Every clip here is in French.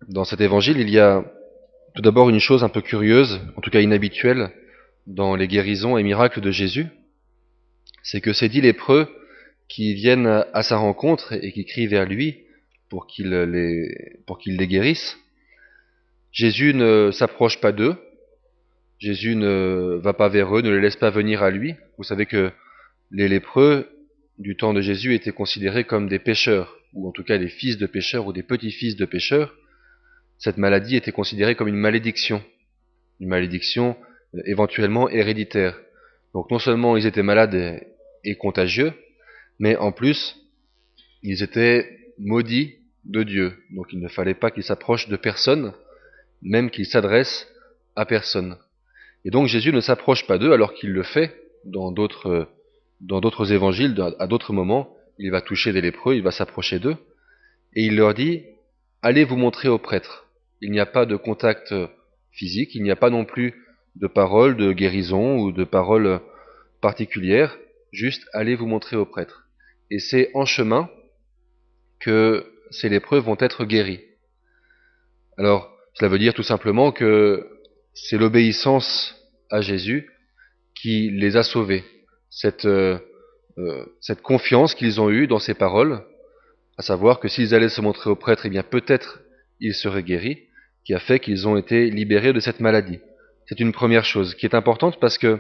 Dans cet évangile, il y a tout d'abord une chose un peu curieuse, en tout cas inhabituelle, dans les guérisons et miracles de Jésus, c'est que ces 10 lépreux qui viennent à sa rencontre et qui crient vers lui pour qu'il les guérisse, Jésus ne s'approche pas d'eux, Jésus ne va pas vers eux, ne les laisse pas venir à lui. Vous savez que les lépreux du temps de Jésus étaient considérés comme des pécheurs, ou en tout cas des fils de pécheurs ou des petits-fils de pécheurs. Cette maladie était considérée comme une malédiction éventuellement héréditaire. Donc non seulement ils étaient malades et contagieux, mais en plus, ils étaient maudits de Dieu. Donc il ne fallait pas qu'ils s'approchent de personne, même qu'ils s'adressent à personne. Et donc Jésus ne s'approche pas d'eux alors qu'il le fait dans d'autres évangiles, à d'autres moments. Il va toucher des lépreux, il va s'approcher d'eux, et il leur dit, allez vous montrer aux prêtres. Il n'y a pas de contact physique, il n'y a pas non plus de paroles de guérison ou de paroles particulières, juste allez vous montrer aux prêtres. Et c'est en chemin que ces lépreux vont être guéris. Alors, cela veut dire tout simplement que c'est l'obéissance à Jésus qui les a sauvés. Cette confiance qu'ils ont eue dans ses paroles, à savoir que s'ils allaient se montrer aux prêtres, eh bien peut-être ils seraient guéris, qui a fait qu'ils ont été libérés de cette maladie. C'est une première chose qui est importante parce que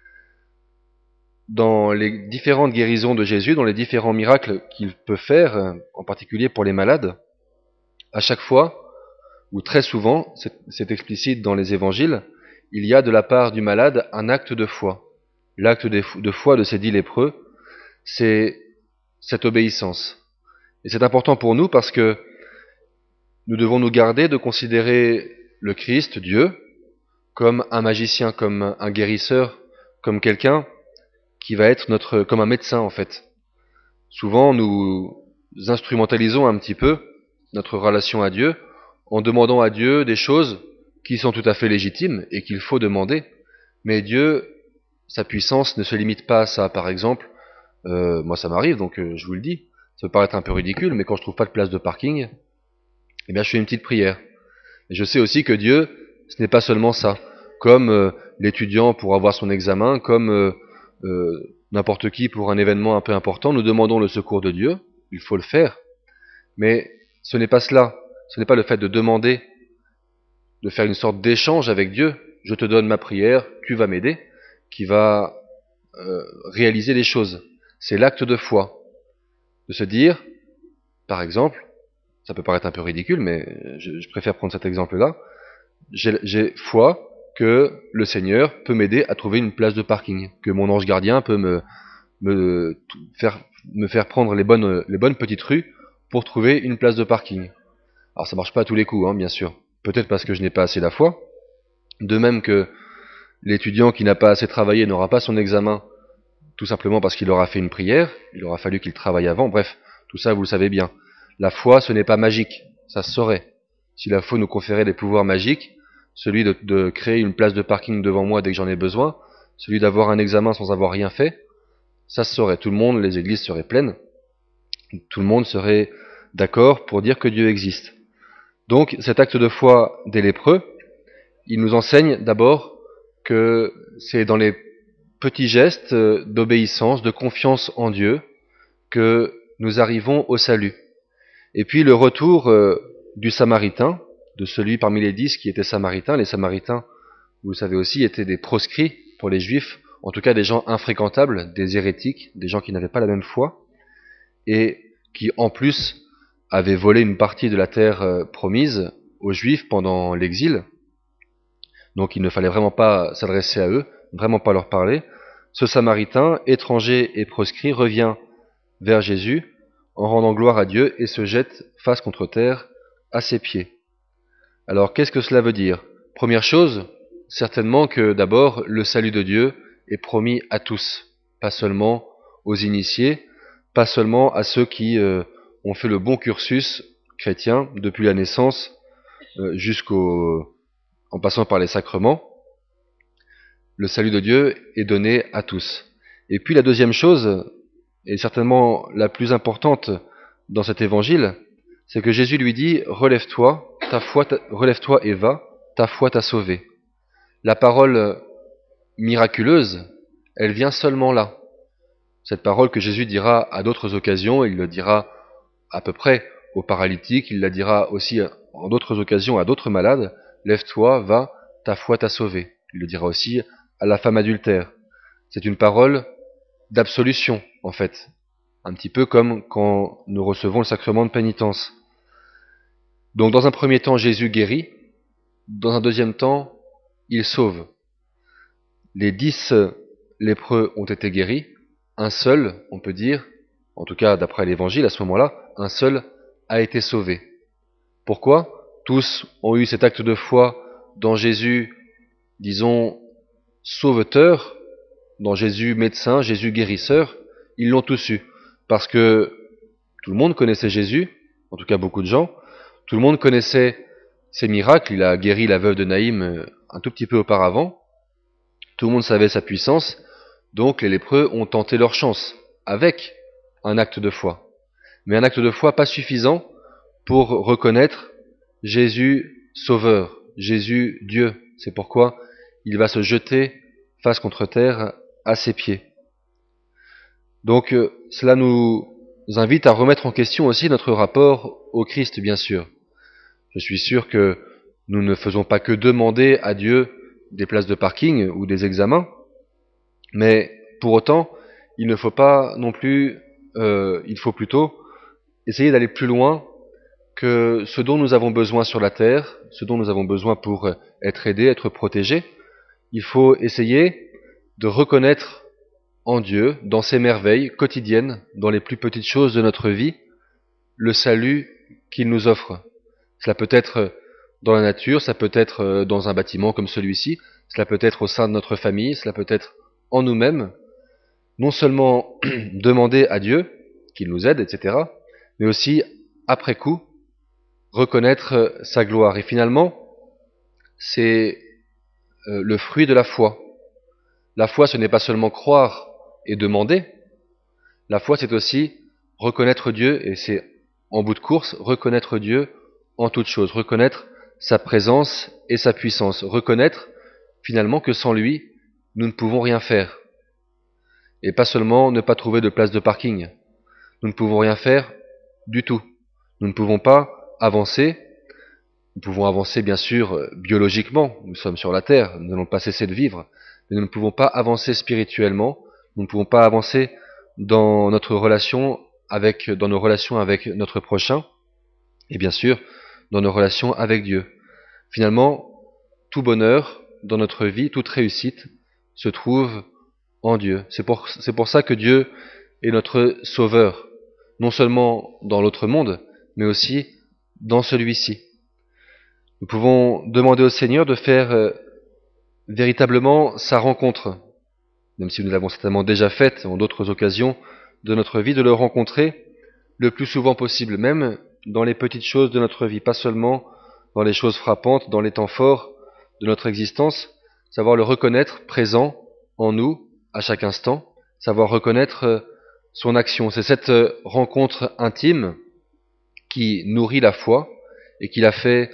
dans les différentes guérisons de Jésus, dans les différents miracles qu'il peut faire, en particulier pour les malades, à chaque fois, ou très souvent, c'est explicite dans les évangiles, il y a de la part du malade un acte de foi. L'acte de foi de ces 10 lépreux, c'est cette obéissance. Et c'est important pour nous parce que nous devons nous garder de considérer le Christ, Dieu, comme un magicien, comme un guérisseur, comme quelqu'un qui va être comme un médecin en fait. Souvent, nous instrumentalisons un petit peu notre relation à Dieu en demandant à Dieu des choses qui sont tout à fait légitimes et qu'il faut demander. Mais Dieu, sa puissance ne se limite pas à ça. Par exemple, moi ça m'arrive, donc je vous le dis, ça peut paraître un peu ridicule, mais quand je trouve pas de place de parking, eh bien je fais une petite prière. Et je sais aussi que Dieu, ce n'est pas seulement ça. Comme l'étudiant pour avoir son examen, comme n'importe qui pour un événement un peu important, nous demandons le secours de Dieu, il faut le faire. Mais ce n'est pas cela, ce n'est pas le fait de demander, de faire une sorte d'échange avec Dieu, je te donne ma prière, tu vas m'aider, qui va réaliser les choses. C'est l'acte de foi, de se dire, par exemple, ça peut paraître un peu ridicule, mais je préfère prendre cet exemple-là, j'ai foi que le Seigneur peut m'aider à trouver une place de parking, que mon ange gardien peut me faire prendre les bonnes petites rues pour trouver une place de parking. Alors ça marche pas à tous les coups, hein, bien sûr. Peut-être parce que je n'ai pas assez la foi. De même que l'étudiant qui n'a pas assez travaillé n'aura pas son examen, tout simplement parce qu'il aura fait une prière, il aura fallu qu'il travaille avant, bref, tout ça vous le savez bien. La foi, ce n'est pas magique, ça se saurait. Si la foi nous conférait des pouvoirs magiques, celui de créer une place de parking devant moi dès que j'en ai besoin, celui d'avoir un examen sans avoir rien fait, ça se saurait. Tout le monde, les églises seraient pleines, tout le monde serait d'accord pour dire que Dieu existe. Donc cet acte de foi des lépreux, il nous enseigne d'abord que c'est dans les petits gestes d'obéissance, de confiance en Dieu, que nous arrivons au salut. Et puis le retour du Samaritain, de celui parmi les 10 qui était Samaritain. Les Samaritains, vous le savez aussi, étaient des proscrits pour les Juifs, en tout cas des gens infréquentables, des hérétiques, des gens qui n'avaient pas la même foi, et qui en plus avaient volé une partie de la terre promise aux Juifs pendant l'exil. Donc il ne fallait vraiment pas s'adresser à eux, vraiment pas leur parler. Ce Samaritain, étranger et proscrit, revient vers Jésus en rendant gloire à Dieu et se jette face contre terre à ses pieds. Alors qu'est-ce que cela veut dire? Première chose, certainement que d'abord le salut de Dieu est promis à tous, pas seulement aux initiés, pas seulement à ceux qui ont fait le bon cursus chrétien depuis la naissance en passant par les sacrements. Le salut de Dieu est donné à tous. Et puis la deuxième chose, et certainement la plus importante dans cet évangile, c'est que Jésus lui dit « Relève-toi, relève-toi et va, ta foi t'a sauvé. La parole miraculeuse, elle vient seulement là. Cette parole que Jésus dira à d'autres occasions, il le dira à peu près aux paralytiques, il la dira aussi en d'autres occasions à d'autres malades, lève-toi, va, ta foi t'a sauvé. Il le dira aussi à la femme adultère. C'est une parole d'absolution, en fait. Un petit peu comme quand nous recevons le sacrement de pénitence. Donc dans un premier temps, Jésus guérit. Dans un deuxième temps, il sauve. Les 10 lépreux ont été guéris. Un seul, on peut dire, en tout cas d'après l'évangile à ce moment-là, un seul a été sauvé. Pourquoi? Tous ont eu cet acte de foi dans Jésus, disons, sauveteur, dans Jésus médecin, Jésus guérisseur. Ils l'ont tous eu. Parce que tout le monde connaissait Jésus, en tout cas beaucoup de gens. Tout le monde connaissait ses miracles. Il a guéri la veuve de Naïm un tout petit peu auparavant. Tout le monde savait sa puissance. Donc les lépreux ont tenté leur chance avec un acte de foi. Mais un acte de foi pas suffisant pour reconnaître Jésus sauveur, Jésus Dieu. C'est pourquoi il va se jeter face contre terre à ses pieds. Donc cela nous invite à remettre en question aussi notre rapport au Christ, bien sûr. Je suis sûr que nous ne faisons pas que demander à Dieu des places de parking ou des examens, mais pour autant, il ne faut pas non plus, il faut plutôt essayer d'aller plus loin que ce dont nous avons besoin sur la terre, ce dont nous avons besoin pour être aidés, être protégés. Il faut essayer de reconnaître en Dieu, dans ses merveilles quotidiennes, dans les plus petites choses de notre vie, le salut qu'il nous offre. Cela peut être dans la nature, ça peut être dans un bâtiment comme celui-ci, cela peut être au sein de notre famille, cela peut être en nous-mêmes. Non seulement demander à Dieu qu'il nous aide, etc., mais aussi, après coup, reconnaître sa gloire. Et finalement, c'est le fruit de la foi. La foi, ce n'est pas seulement croire et demander. La foi, c'est aussi reconnaître Dieu, et c'est en bout de course, reconnaître Dieu en toutes choses, reconnaître sa présence et sa puissance, reconnaître finalement que sans lui, nous ne pouvons rien faire. Et pas seulement ne pas trouver de place de parking. Nous ne pouvons rien faire du tout. Nous ne pouvons pas avancer. Nous pouvons avancer bien sûr biologiquement, nous sommes sur la terre, nous n'allons pas cesser de vivre, mais nous ne pouvons pas avancer spirituellement, nous ne pouvons pas avancer dans nos relations avec notre prochain, et bien sûr dans nos relations avec Dieu. Finalement, tout bonheur dans notre vie, toute réussite se trouve en Dieu. C'est pour ça que Dieu est notre sauveur, non seulement dans l'autre monde, mais aussi dans celui-ci. Nous pouvons demander au Seigneur de faire véritablement sa rencontre, même si nous l'avons certainement déjà faite en d'autres occasions de notre vie, de le rencontrer le plus souvent possible, même dans les petites choses de notre vie, pas seulement dans les choses frappantes, dans les temps forts de notre existence, savoir le reconnaître présent en nous à chaque instant, savoir reconnaître son action. C'est cette rencontre intime qui nourrit la foi et qui la fait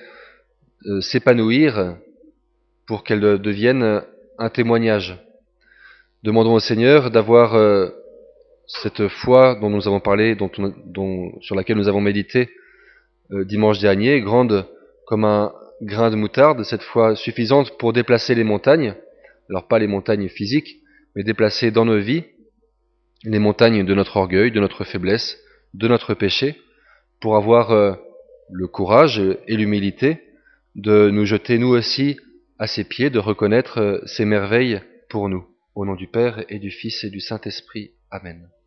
s'épanouir pour qu'elle devienne un témoignage. Demandons au Seigneur d'avoir cette foi dont nous avons parlé, sur laquelle nous avons médité dimanche dernier, grande comme un grain de moutarde, cette foi suffisante pour déplacer les montagnes, alors pas les montagnes physiques, mais déplacer dans nos vies les montagnes de notre orgueil, de notre faiblesse, de notre péché, pour avoir le courage et l'humilité de nous jeter nous aussi à ses pieds, de reconnaître ses merveilles pour nous. Au nom du Père et du Fils et du Saint-Esprit. Amen.